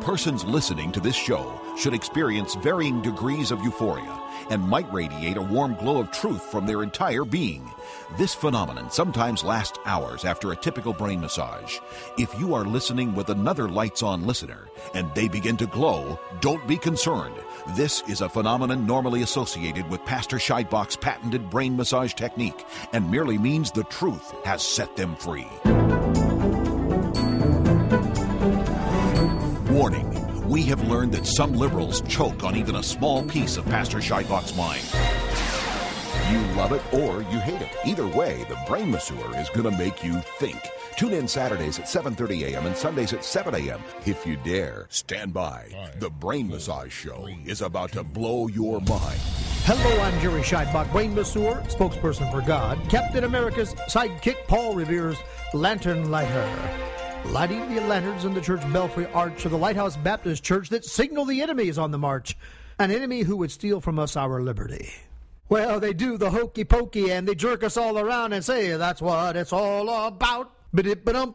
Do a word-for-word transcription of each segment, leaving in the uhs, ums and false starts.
Persons listening to this show should experience varying degrees of euphoria and might radiate a warm glow of truth from their entire being. This phenomenon sometimes lasts hours after a typical brain massage. If you are listening with another lights-on listener and they begin to glow, don't be concerned. This is a phenomenon normally associated with Pastor Scheidbach's patented brain massage technique and merely means the truth has set them free. Warning. We have learned that some liberals choke on even a small piece of Pastor Scheidbach's mind. You love it or you hate it. Either way, the Brain Masseur is going to make you think. Tune in Saturdays at seven thirty a.m. and Sundays at seven a.m. If you dare, stand by. The Brain Massage Show is about to blow your mind. Hello, I'm Jerry Scheidbach, Brain Masseur, spokesperson for God, Captain America's sidekick, Paul Revere's lantern lighter. Lighting the lanterns in the church belfry arch of the Lighthouse Baptist Church that signal the enemy is on the march, an enemy who would steal from us our liberty. Well, they do the hokey pokey and they jerk us all around and say, that's what it's all about. Ba-dip-ba-dump.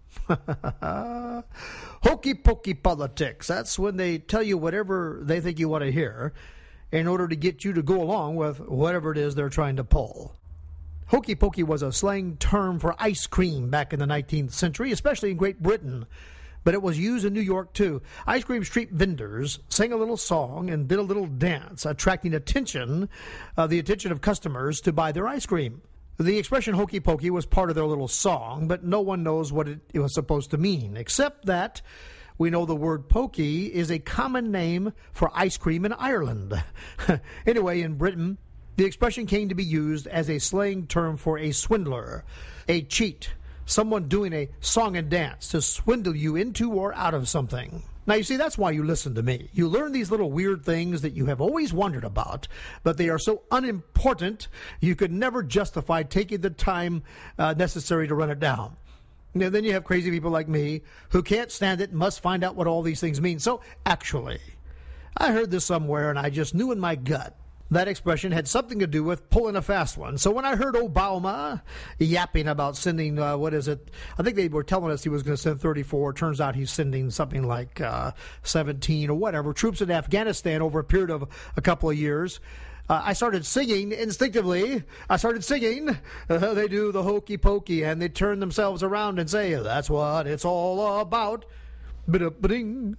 Hokey pokey politics. That's when they tell you whatever they think you want to hear in order to get you to go along with whatever it is they're trying to pull. Hokey pokey was a slang term for ice cream back in the nineteenth century, especially in Great Britain. But it was used in New York, too. Ice cream street vendors sang a little song and did a little dance, attracting attention, uh, the attention of customers to buy their ice cream. The expression hokey pokey was part of their little song, but no one knows what it, it was supposed to mean, except that we know the word pokey is a common name for ice cream in Ireland. Anyway, in Britain, the expression came to be used as a slang term for a swindler, a cheat, someone doing a song and dance to swindle you into or out of something. Now, you see, that's why you listen to me. You learn these little weird things that you have always wondered about, but they are so unimportant, you could never justify taking the time uh, necessary to run it down. And then you have crazy people like me who can't stand it and must find out what all these things mean. So, actually, I heard this somewhere, and I just knew in my gut that expression had something to do with pulling a fast one. So when I heard Obama yapping about sending, uh, what is it? I think they were telling us he was going to send thirty-four. Turns out he's sending something like uh, seventeen or whatever troops in Afghanistan over a period of a couple of years. Uh, I started singing instinctively. I started singing. Uh, they do the hokey pokey, and they turn themselves around and say, that's what it's all about. Ba-da-ba-ding.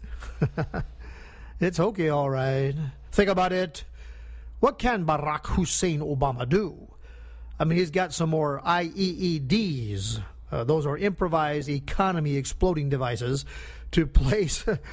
It's hokey, all right. Think about it. What can Barack Hussein Obama do? I mean, he's got some more I E E Ds. Uh, those are improvised economy exploding devices to place, uh,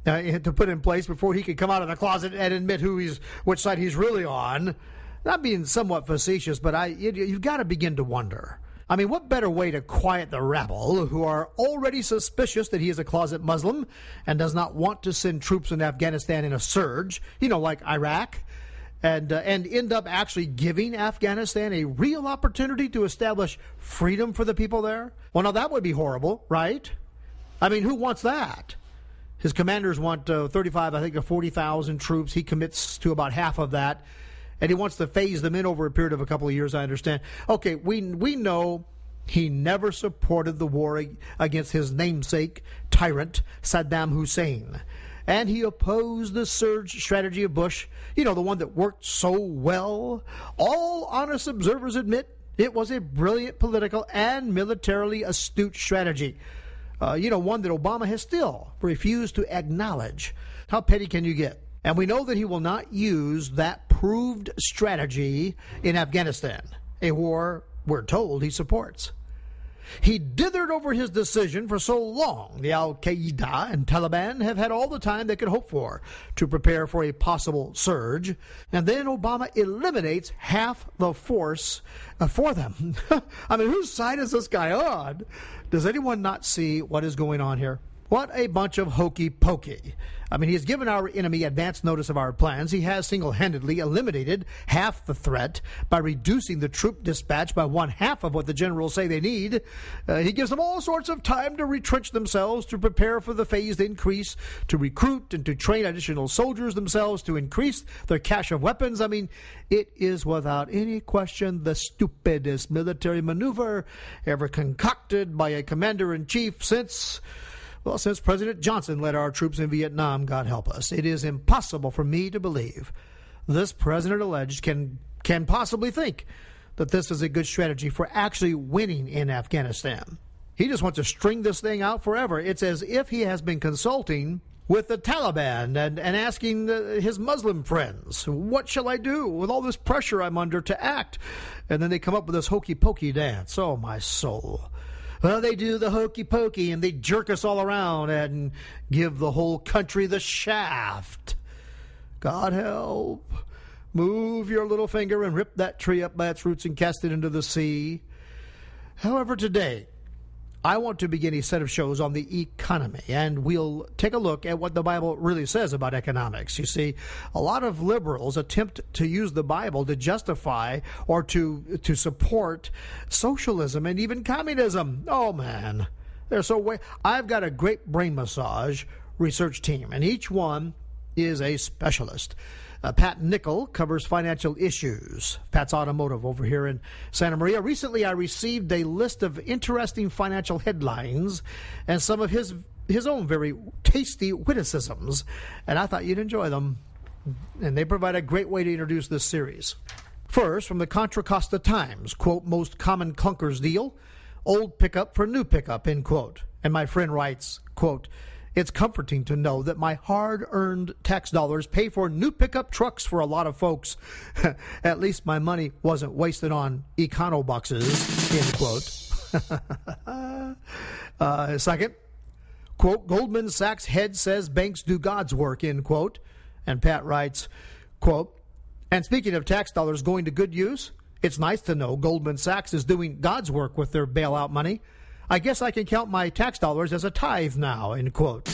to put in place before he can come out of the closet and admit who he's, which side he's really on. Not being somewhat facetious, but I, you, you've got to begin to wonder. I mean, what better way to quiet the rabble who are already suspicious that he is a closet Muslim and does not want to send troops in Afghanistan in a surge, you know, like Iraq, and uh, and end up actually giving Afghanistan a real opportunity to establish freedom for the people there? Well, now that would be horrible, right? I mean, who wants that? His commanders want uh, thirty-five, I think, to forty thousand troops. He commits to about half of that, and he wants to phase them in over a period of a couple of years, I understand. Okay, we we know he never supported the war against his namesake tyrant, Saddam Hussein. And he opposed the surge strategy of Bush, you know, the one that worked so well. All honest observers admit it was a brilliant political and militarily astute strategy. Uh, you know, one that Obama has still refused to acknowledge. How petty can you get? And we know that he will not use that proved strategy in Afghanistan, a war we're told he supports. He dithered over his decision for so long. The Al-Qaeda and Taliban have had all the time they could hope for to prepare for a possible surge. And then Obama eliminates half the force uh, for them. I mean, whose side is this guy on? Does anyone not see what is going on here? What a bunch of hokey pokey. I mean, he has given our enemy advance notice of our plans. He has single-handedly eliminated half the threat by reducing the troop dispatch by one half of what the generals say they need. Uh, he gives them all sorts of time to retrench themselves, to prepare for the phased increase, to recruit and to train additional soldiers themselves, to increase their cache of weapons. I mean, it is without any question the stupidest military maneuver ever concocted by a commander-in-chief since, Well, since President Johnson led our troops in Vietnam, God help us, it is impossible for me to believe this president-elect can, can possibly think that this is a good strategy for actually winning in Afghanistan. He just wants to string this thing out forever. It's as if he has been consulting with the Taliban and, and asking the, his Muslim friends, what shall I do with all this pressure I'm under to act? And then they come up with this hokey-pokey dance. Oh, my soul. Well, they do the hokey-pokey and they jerk us all around and give the whole country the shaft. God help. Move your little finger and rip that tree up by its roots and cast it into the sea. However, today, I want to begin a set of shows on the economy, and we'll take a look at what the Bible really says about economics. You see, a lot of liberals attempt to use the Bible to justify or to to support socialism and even communism. Oh, man. They're so way. I've got a great brain massage research team, and each one is a specialist. Uh, Pat Nickel covers financial issues. Pat's Automotive over here in Santa Maria. Recently, I received a list of interesting financial headlines and some of his his own very tasty witticisms, and I thought you'd enjoy them. And they provide a great way to introduce this series. First, from the Contra Costa Times, quote, most common clunkers deal, old pickup for new pickup, end quote. And my friend writes, quote, it's comforting to know that my hard-earned tax dollars pay for new pickup trucks for a lot of folks. At least my money wasn't wasted on econo boxes, end quote. uh, second, quote, Goldman Sachs head says banks do God's work, end quote. And Pat writes, quote, and speaking of tax dollars going to good use, it's nice to know Goldman Sachs is doing God's work with their bailout money. I guess I can count my tax dollars as a tithe now, end quote.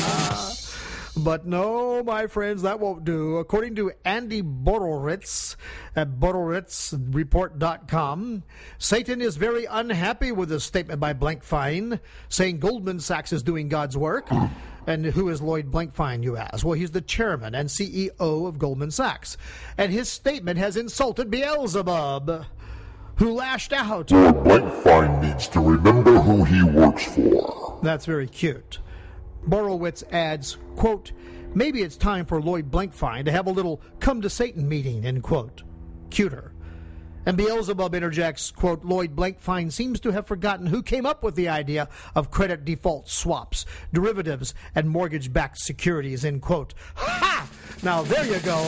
But no, my friends, that won't do. According to Andy Borowitz at Borowitz Report dot com, Satan is very unhappy with a statement by Blankfein saying Goldman Sachs is doing God's work. And who is Lloyd Blankfein, you ask? Well, he's the chairman and C E O of Goldman Sachs. And his statement has insulted Beelzebub, who lashed out. Lord Blankfein needs to remember who he works for. That's very cute. Borowitz adds, quote, maybe it's time for Lloyd Blankfein to have a little come to Satan meeting, end quote. Cuter. And Beelzebub interjects, quote, Lloyd Blankfein seems to have forgotten who came up with the idea of credit default swaps, derivatives, and mortgage-backed securities, end quote. Ha! Now there you go.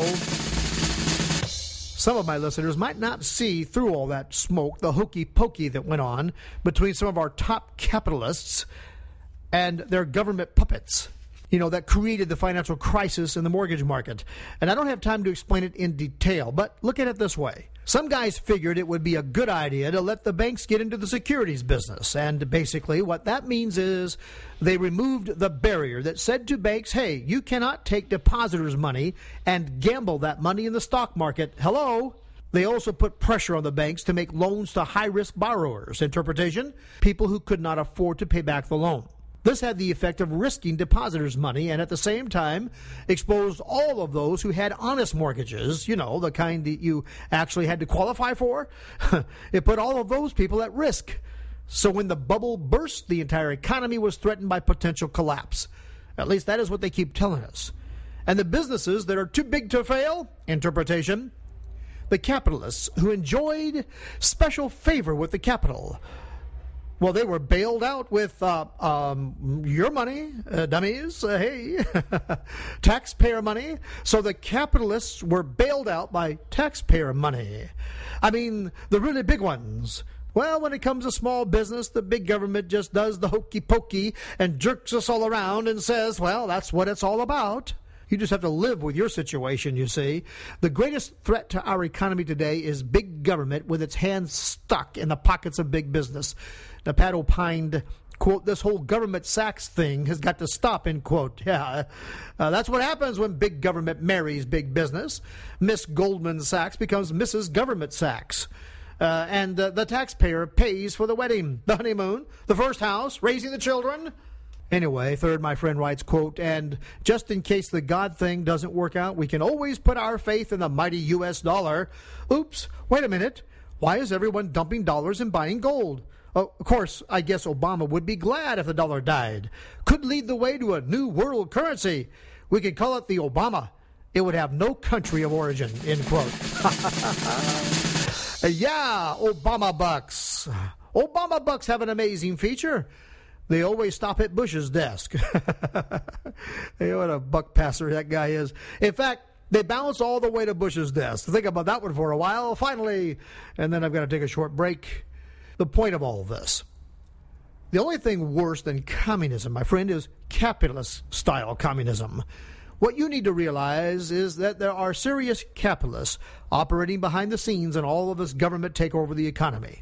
Some of my listeners might not see through all that smoke, the hokey-pokey that went on between some of our top capitalists and their government puppets, you know, that created the financial crisis in the mortgage market. And I don't have time to explain it in detail, but look at it this way. Some guys figured it would be a good idea to let the banks get into the securities business. And basically what that means is they removed the barrier that said to banks, hey, you cannot take depositors' money and gamble that money in the stock market. Hello? They also put pressure on the banks to make loans to high-risk borrowers. Interpretation? People who could not afford to pay back the loan. This had the effect of risking depositors' money and at the same time exposed all of those who had honest mortgages, you know, the kind that you actually had to qualify for. It put all of those people at risk. So when the bubble burst, the entire economy was threatened by potential collapse. At least that is what they keep telling us. And the businesses that are too big to fail, interpretation, the capitalists who enjoyed special favor with the capital, well, they were bailed out with uh, um, your money, uh, dummies, uh, hey, taxpayer money. So the capitalists were bailed out by taxpayer money. I mean, the really big ones. Well, when it comes to small business, the big government just does the hokey-pokey and jerks us all around and says, well, that's what it's all about. You just have to live with your situation, you see. The greatest threat to our economy today is big government with its hands stuck in the pockets of big business. Now, Pat opined, quote, this whole government Sachs thing has got to stop, end quote. Yeah, uh, that's what happens when big government marries big business. Miss Goldman Sachs becomes Missus Government Sachs. Uh, and uh, the taxpayer pays for the wedding, the honeymoon, the first house, raising the children. Anyway, third, my friend writes, quote, and just in case the God thing doesn't work out, we can always put our faith in the mighty U S dollar. Oops, wait a minute. Why is everyone dumping dollars and buying gold? Oh, of course, I guess Obama would be glad if the dollar died. Could lead the way to a new world currency. We could call it the Obama. It would have no country of origin, end quote. Yeah, Obama bucks. Obama bucks have an amazing feature. They always stop at Bush's desk. Hey, what a buck passer that guy is. In fact, they bounce all the way to Bush's desk. Think about that one for a while. Finally, and then I've got to take a short break. The point of all of this, the only thing worse than communism, my friend, is capitalist-style communism. What you need to realize is that there are serious capitalists operating behind the scenes in all of this government takeover of the economy.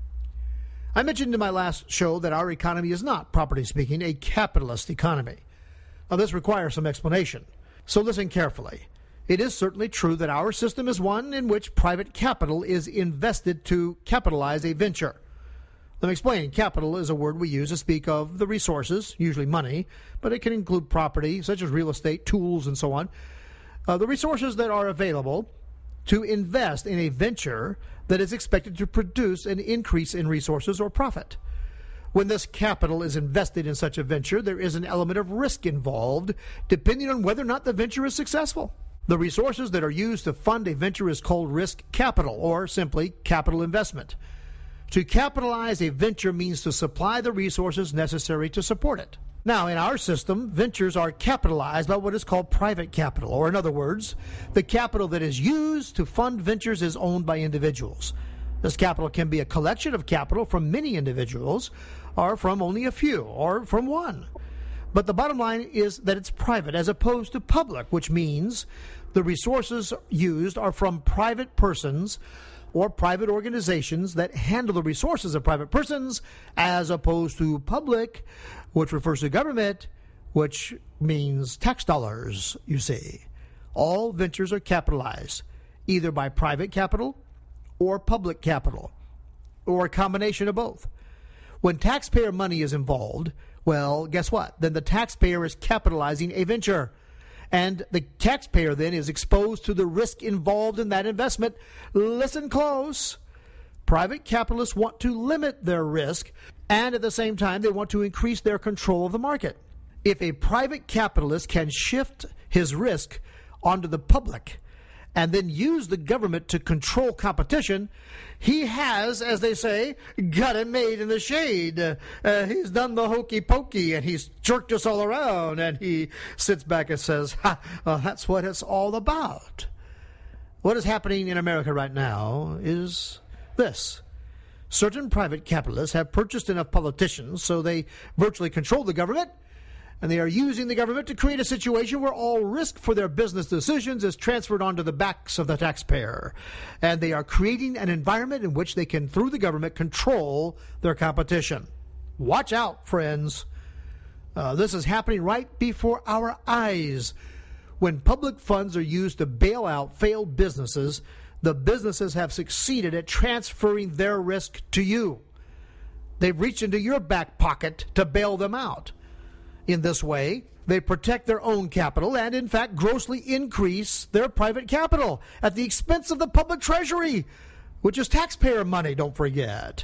I mentioned in my last show that our economy is not, properly speaking, a capitalist economy. Now, this requires some explanation, so listen carefully. It is certainly true that our system is one in which private capital is invested to capitalize a venture. Let me explain. Capital is a word we use to speak of the resources, usually money, but it can include property, such as real estate, tools, and so on. Uh, the resources that are available to invest in a venture that is expected to produce an increase in resources or profit. When this capital is invested in such a venture, there is an element of risk involved, depending on whether or not the venture is successful. The resources that are used to fund a venture is called risk capital, or simply capital investment. To capitalize a venture means to supply the resources necessary to support it. Now, in our system, ventures are capitalized by what is called private capital, or in other words, the capital that is used to fund ventures is owned by individuals. This capital can be a collection of capital from many individuals, or from only a few, or from one. But the bottom line is that it's private as opposed to public, which means the resources used are from private persons or private organizations that handle the resources of private persons, as opposed to public, which refers to government, which means tax dollars, you see. All ventures are capitalized, either by private capital or public capital, or a combination of both. When taxpayer money is involved, well, guess what? Then the taxpayer is capitalizing a venture. And the taxpayer then is exposed to the risk involved in that investment. Listen close. Private capitalists want to limit their risk, and at the same time, they want to increase their control of the market. If a private capitalist can shift his risk onto the public and then use the government to control competition, he has, as they say, got it made in the shade. Uh, he's done the hokey pokey, and he's jerked us all around, and he sits back and says, ha, well, that's what it's all about. What is happening in America right now is this. Certain private capitalists have purchased enough politicians so they virtually control the government, and they are using the government to create a situation where all risk for their business decisions is transferred onto the backs of the taxpayer. And they are creating an environment in which they can, through the government, control their competition. Watch out, friends. Uh, this is happening right before our eyes. When public funds are used to bail out failed businesses, the businesses have succeeded at transferring their risk to you. They've reached into your back pocket to bail them out. In this way, they protect their own capital and, in fact, grossly increase their private capital at the expense of the public treasury, which is taxpayer money, don't forget.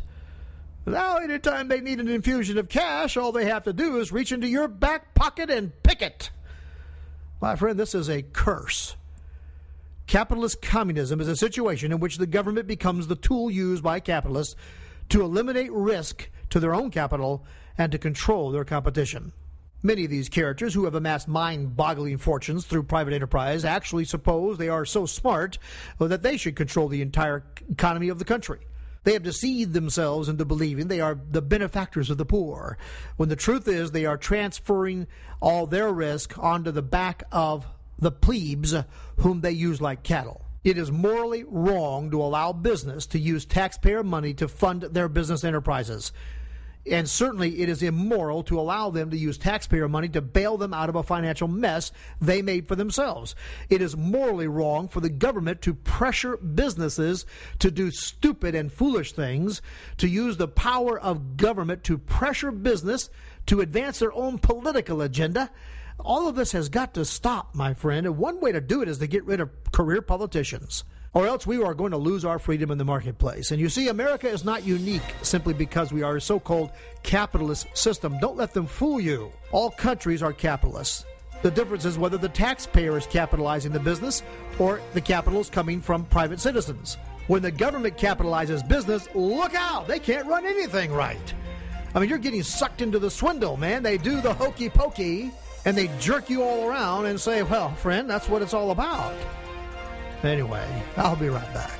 Now, anytime they need an infusion of cash, all they have to do is reach into your back pocket and pick it. My friend, this is a curse. Capitalist communism is a situation in which the government becomes the tool used by capitalists to eliminate risk to their own capital and to control their competition. Many of these characters who have amassed mind-boggling fortunes through private enterprise actually suppose they are so smart that they should control the entire economy of the country. They have deceived themselves into believing they are the benefactors of the poor, when the truth is they are transferring all their risk onto the back of the plebes whom they use like cattle. It is morally wrong to allow business to use taxpayer money to fund their business enterprises. And certainly it is immoral to allow them to use taxpayer money to bail them out of a financial mess they made for themselves. It is morally wrong for the government to pressure businesses to do stupid and foolish things, to use the power of government to pressure business to advance their own political agenda. All of this has got to stop, my friend, and one way to do it is to get rid of career politicians. or else we are going to lose our freedom in the marketplace. And you see, America is not unique simply because we are a so-called capitalist system. Don't let them fool you. All countries are capitalists. The difference is whether the taxpayer is capitalizing the business or the capital is coming from private citizens. When the government capitalizes business, look out! They can't run anything right. I mean, you're getting sucked into the swindle, man. They do the hokey pokey, and they jerk you all around and say, well, friend, that's what it's all about. Anyway, I'll be right back.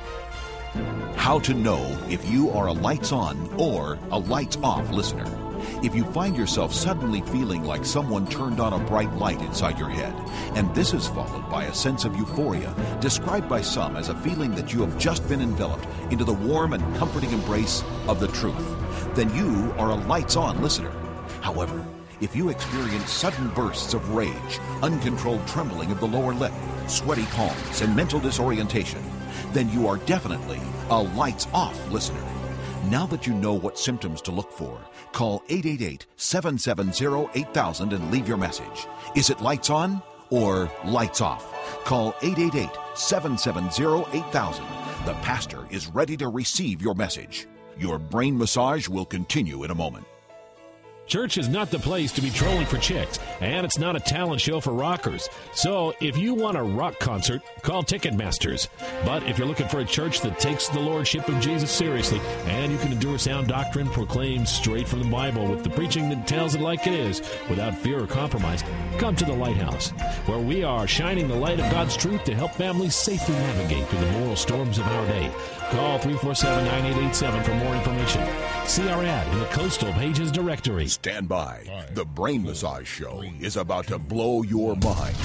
How to know if you are a lights on or a lights off listener. If you find yourself suddenly feeling like someone turned on a bright light inside your head, and this is followed by a sense of euphoria, described by some as a feeling that you have just been enveloped into the warm and comforting embrace of the truth, then you are a lights on listener. However, if you experience sudden bursts of rage, uncontrolled trembling of the lower lip, sweaty palms, and mental disorientation, then you are definitely a lights off listener. Now that you know what symptoms to look for, call eight eight eight, seven seven zero, eight thousand and leave your message. Is it lights on or lights off? Call eight eight eight, seven seven zero, eight thousand. The pastor is ready to receive your message. Your brain massage will continue in a moment. Church is not the place to be trolling for chicks, and it's not a talent show for rockers. So if you want a rock concert, call Ticketmasters. But if you're looking for a church that takes the lordship of Jesus seriously, and you can endure sound doctrine proclaimed straight from the Bible with the preaching that tells it like it is, without fear or compromise, come to the Lighthouse, where we are shining the light of God's truth to help families safely navigate through the moral storms of our day. Call three four seven, nine eight eight seven for more information. See our ad in the Coastal Pages directory. Stand by. The Brain Massage Show is about to blow your mind.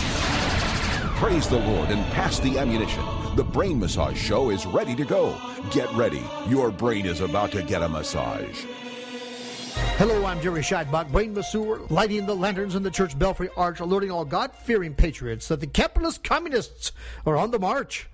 Praise the Lord and pass the ammunition. The Brain Massage Show is ready to go. Get ready. Your brain is about to get a massage. Hello, I'm Jerry Scheidbach, brain masseur, lighting the lanterns in the church belfry arch, alerting all God-fearing patriots that the capitalist communists are on the march.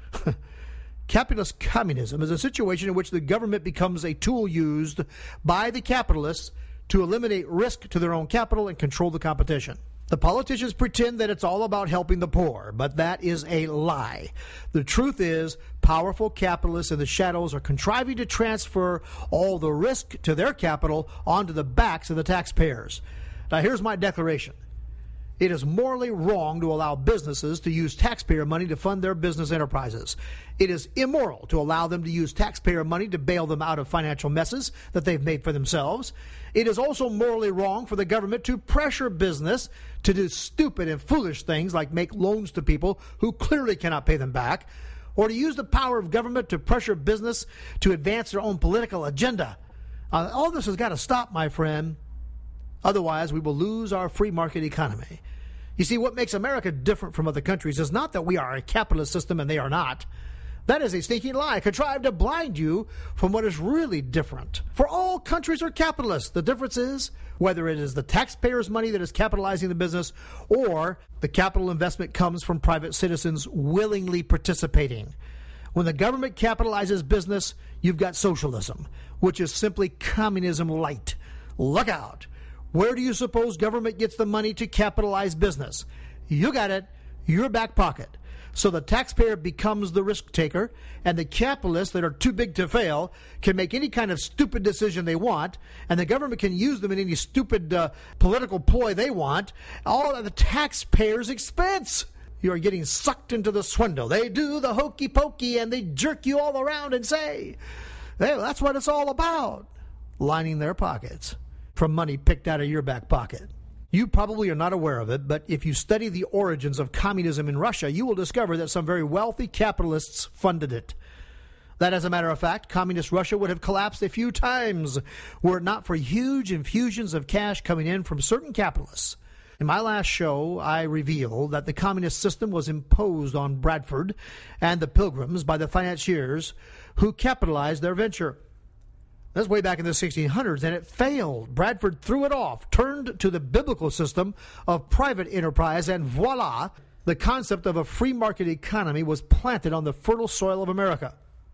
Capitalist communism is a situation in which the government becomes a tool used by the capitalists to eliminate risk to their own capital and control the competition. The politicians pretend that it's all about helping the poor, but that is a lie. The truth is, powerful capitalists in the shadows are contriving to transfer all the risk to their capital onto the backs of the taxpayers. Now, here's my declaration. It is morally wrong to allow businesses to use taxpayer money to fund their business enterprises. It is immoral to allow them to use taxpayer money to bail them out of financial messes that they've made for themselves. It is also morally wrong for the government to pressure business to do stupid and foolish things like make loans to people who clearly cannot pay them back, or to use the power of government to pressure business to advance their own political agenda. Uh, all this has got to stop, my friend. Otherwise, we will lose our free market economy. You see, what makes America different from other countries is not that we are a capitalist system and they are not. That is a stinking lie, contrived to blind you from what is really different. For all countries are capitalists. The difference is whether it is the taxpayers' money that is capitalizing the business or the capital investment comes from private citizens willingly participating. When the government capitalizes business, you've got socialism, which is simply communism light. Look out. Where do you suppose government gets the money to capitalize business? You got it, your back pocket. So the taxpayer becomes the risk taker, and the capitalists that are too big to fail can make any kind of stupid decision they want, and the government can use them in any stupid uh, political ploy they want, all at the taxpayer's expense. You are getting sucked into the swindle. They do the hokey pokey, and they jerk you all around and say, hey, that's what it's all about, lining their pockets from money picked out of your back pocket. You probably are not aware of it, but if you study the origins of communism in Russia, you will discover that some very wealthy capitalists funded it. That, as a matter of fact, communist Russia would have collapsed a few times were it not for huge infusions of cash coming in from certain capitalists. In my last show, I revealed that the communist system was imposed on Bradford and the Pilgrims by the financiers who capitalized their venture. That's way back in the sixteen hundreds, and it failed. Bradford threw it off, turned to the biblical system of private enterprise, and voila, the concept of a free market economy was planted on the fertile soil of America.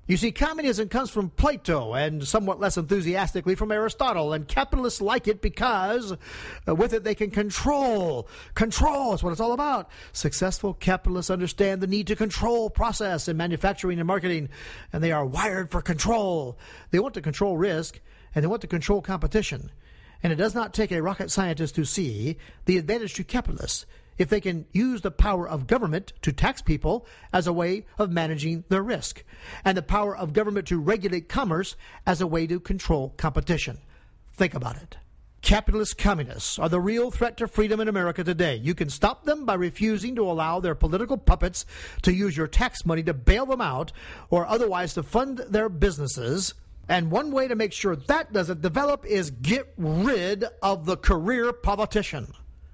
You see, communism comes from Plato and somewhat less enthusiastically from Aristotle, and capitalists like it because uh, with it they can control. Control is what it's all about. Successful capitalists understand the need to control process in manufacturing and marketing, and they are wired for control. They want to control risk, and they want to control competition. And it does not take a rocket scientist to see the advantage to capitalists if they can use the power of government to tax people as a way of managing their risk, and the power of government to regulate commerce as a way to control competition. Think about it. Capitalist communists are the real threat to freedom in America today. You can stop them by refusing to allow their political puppets to use your tax money to bail them out or otherwise to fund their businesses. And one way to make sure that doesn't develop is get rid of the career politician.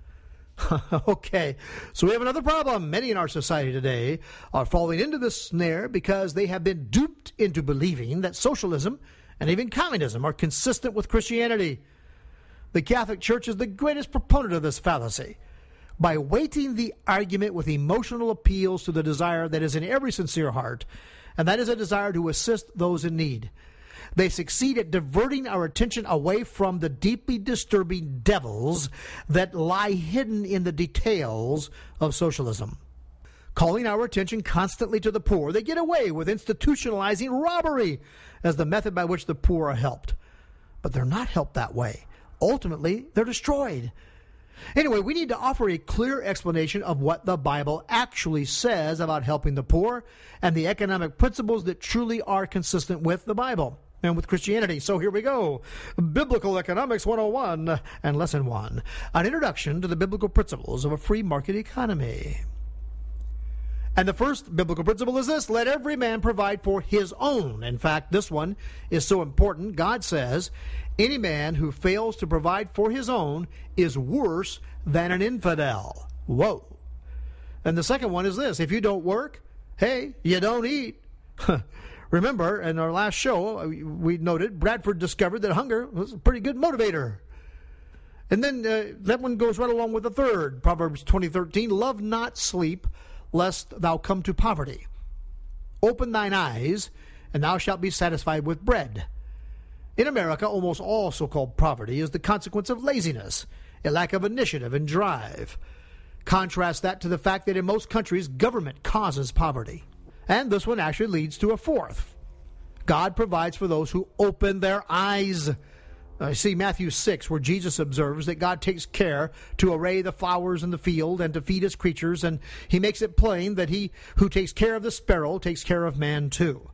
Okay, so we have another problem. Many in our society today are falling into this snare because they have been duped into believing that socialism and even communism are consistent with Christianity. The Catholic Church is the greatest proponent of this fallacy. By weighting the argument with emotional appeals to the desire that is in every sincere heart, and that is a desire to assist those in need, they succeed at diverting our attention away from the deeply disturbing devils that lie hidden in the details of socialism. Calling our attention constantly to the poor, they get away with institutionalizing robbery as the method by which the poor are helped. But they're not helped that way. Ultimately, they're destroyed. Anyway, we need to offer a clear explanation of what the Bible actually says about helping the poor and the economic principles that truly are consistent with the Bible and with Christianity. So here we go. Biblical Economics one oh one and Lesson one. An introduction to the biblical principles of a free market economy. And the first biblical principle is this: let every man provide for his own. In fact, this one is so important. God says, any man who fails to provide for his own is worse than an infidel. Whoa. And the second one is this: if you don't work, hey, you don't eat. Remember, in our last show, we noted Bradford discovered that hunger was a pretty good motivator. And then uh, that one goes right along with the third. Proverbs twenty thirteen, love not sleep, lest thou come to poverty. Open thine eyes, and thou shalt be satisfied with bread. In America, almost all so-called poverty is the consequence of laziness, a lack of initiative and drive. Contrast that to the fact that in most countries, government causes poverty. And this one actually leads to a fourth. God provides for those who open their eyes. I see Matthew six, where Jesus observes that God takes care to array the flowers in the field and to feed his creatures, and he makes it plain that he who takes care of the sparrow takes care of man too.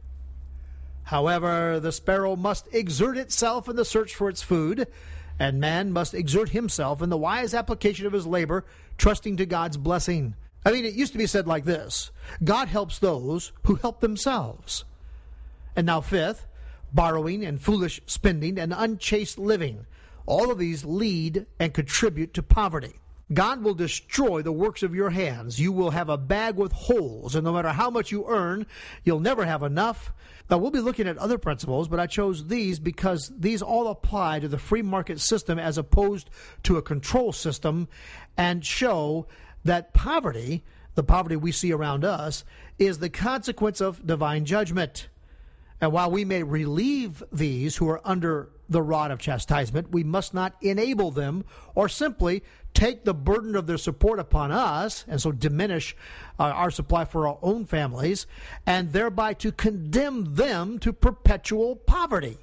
However, the sparrow must exert itself in the search for its food, and man must exert himself in the wise application of his labor, trusting to God's blessing. I mean, it used to be said like this: God helps those who help themselves. And now fifth, borrowing and foolish spending and unchaste living. All of these lead and contribute to poverty. God will destroy the works of your hands. You will have a bag with holes, and no matter how much you earn, you'll never have enough. Now, we'll be looking at other principles, but I chose these because these all apply to the free market system as opposed to a control system, and show that poverty, the poverty we see around us, is the consequence of divine judgment. And while we may relieve these who are under the rod of chastisement, we must not enable them or simply take the burden of their support upon us, and so diminish uh, our supply for our own families, and thereby to condemn them to perpetual poverty.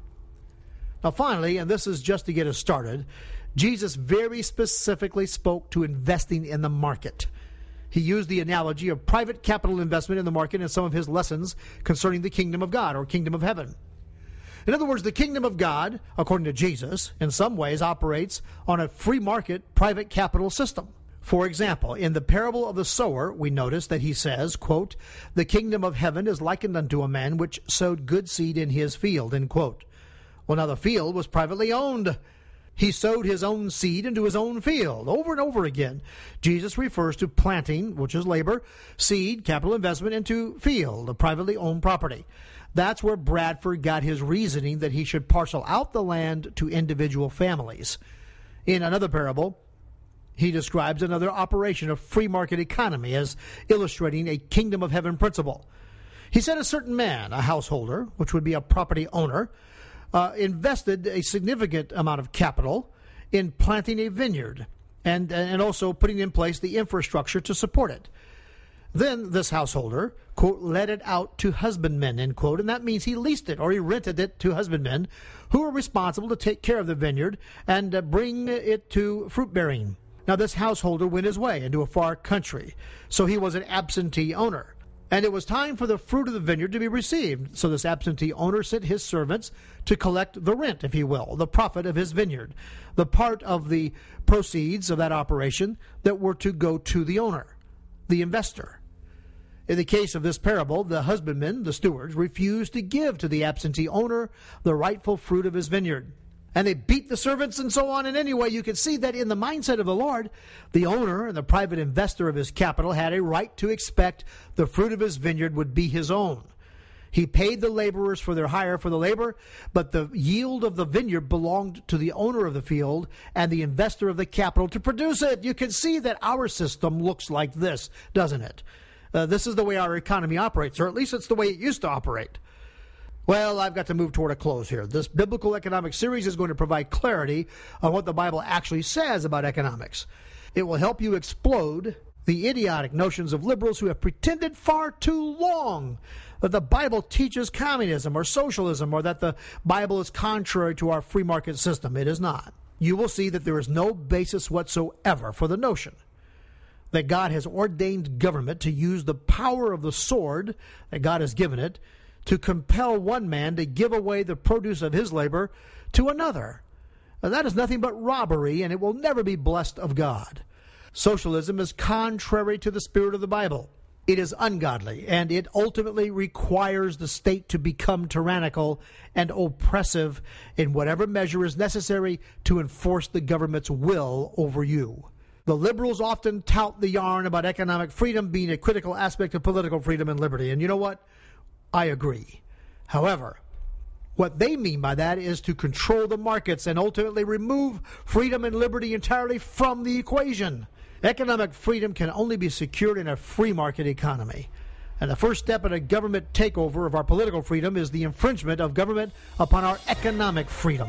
Now finally, and this is just to get us started, Jesus very specifically spoke to investing in the market. He used the analogy of private capital investment in the market in some of his lessons concerning the kingdom of God or kingdom of heaven. In other words, the kingdom of God, according to Jesus, in some ways operates on a free market private capital system. For example, in the parable of the sower, we notice that he says, quote, the kingdom of heaven is likened unto a man which sowed good seed in his field, end quote. Well, now the field was privately owned. He sowed his own seed into his own field. Over and over again, Jesus refers to planting, which is labor, seed, capital investment, into field, a privately owned property. That's where Bradford got his reasoning that he should parcel out the land to individual families. In another parable, he describes another operation of free market economy as illustrating a kingdom of heaven principle. He said a certain man, a householder, which would be a property owner, uh, invested a significant amount of capital in planting a vineyard and, and also putting in place the infrastructure to support it. Then this householder, quote, let it out to husbandmen, end quote, and that means he leased it or he rented it to husbandmen who were responsible to take care of the vineyard and uh, bring it to fruit bearing. Now this householder went his way into a far country, so he was an absentee owner. And it was time for the fruit of the vineyard to be received. So this absentee owner sent his servants to collect the rent, if you will, the profit of his vineyard, the part of the proceeds of that operation that were to go to the owner, the investor. In the case of this parable, the husbandmen, the stewards, refused to give to the absentee owner the rightful fruit of his vineyard. And they beat the servants and so on. And anyway, you can see that in the mindset of the Lord, the owner and the private investor of his capital had a right to expect the fruit of his vineyard would be his own. He paid the laborers for their hire for the labor, but the yield of the vineyard belonged to the owner of the field and the investor of the capital to produce it. You can see that our system looks like this, doesn't it? Uh, this is the way our economy operates, or at least it's the way it used to operate. Well, I've got to move toward a close here. This biblical economic series is going to provide clarity on what the Bible actually says about economics. It will help you explode the idiotic notions of liberals who have pretended far too long that the Bible teaches communism or socialism or that the Bible is contrary to our free market system. It is not. You will see that there is no basis whatsoever for the notion that God has ordained government to use the power of the sword that God has given it to compel one man to give away the produce of his labor to another. Now, that is nothing but robbery, and it will never be blessed of God. Socialism is contrary to the spirit of the Bible. It is ungodly, and it ultimately requires the state to become tyrannical and oppressive in whatever measure is necessary to enforce the government's will over you. The liberals often tout the yarn about economic freedom being a critical aspect of political freedom and liberty, and you know what? I agree. However, what they mean by that is to control the markets and ultimately remove freedom and liberty entirely from the equation. Economic freedom can only be secured in a free market economy. And the first step in a government takeover of our political freedom is the infringement of government upon our economic freedom.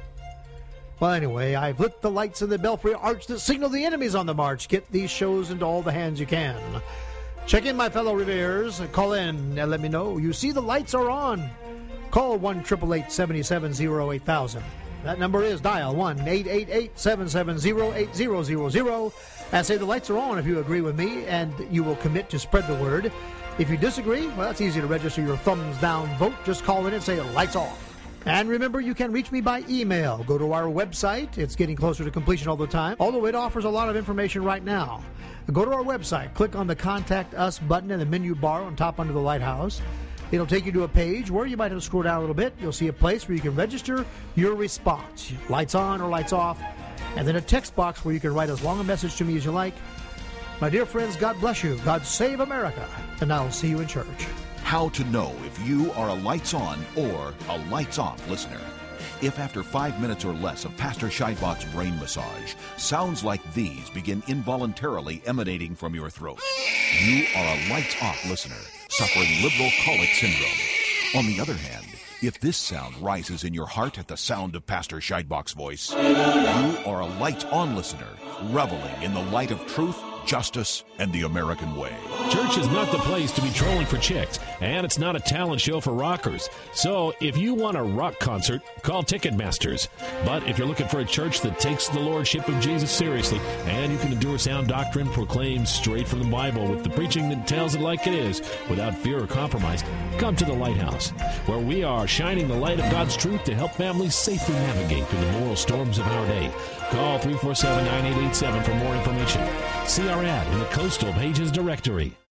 Well, anyway, I've lit the lights in the belfry arch that signal the enemies on the march. Get these shows into all the hands you can. Check in, my fellow reveres. Call in and let me know you see the lights are on. Call one eight eight eight, seven seven zero, eight thousand. That number is dial one eight eight eight, seven seven zero, eight zero zero zero. And say the lights are on if you agree with me, and you will commit to spread the word. If you disagree, well, it's easy to register your thumbs down vote. Just call in and say lights off. And remember, you can reach me by email. Go to our website. It's getting closer to completion all the time, although it offers a lot of information right now. Go to our website. Click on the Contact Us button in the menu bar on top under the lighthouse. It'll take you to a page where you might have to scroll down a little bit. You'll see a place where you can register your response. Lights on or lights off. And then a text box where you can write as long a message to me as you like. My dear friends, God bless you. God save America. And I'll see you in church. How to know if you are a lights on or a lights off listener. If after five minutes or less of Pastor Scheidbach's brain massage, sounds like these begin involuntarily emanating from your throat, you are a lights off listener suffering liberal colic syndrome. On the other hand, if this sound rises in your heart at the sound of Pastor Scheidbach's voice, you are a lights on listener reveling in the light of truth, justice, and the American way. Church is not the place to be trolling for chicks, and it's not a talent show for rockers. So if you want a rock concert, call Ticketmasters. But if you're looking for a church that takes the lordship of Jesus seriously, and you can endure sound doctrine proclaimed straight from the Bible with the preaching that tells it like it is, without fear or compromise, come to the Lighthouse, where we are shining the light of God's truth to help families safely navigate through the moral storms of our day. Call three four seven, nine eight eight seven for more information. See our ad in the Coastal Pages directory.